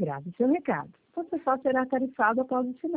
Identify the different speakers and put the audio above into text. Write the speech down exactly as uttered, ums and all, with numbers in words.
Speaker 1: grave seu recado. Você só será tarifado após o sinal.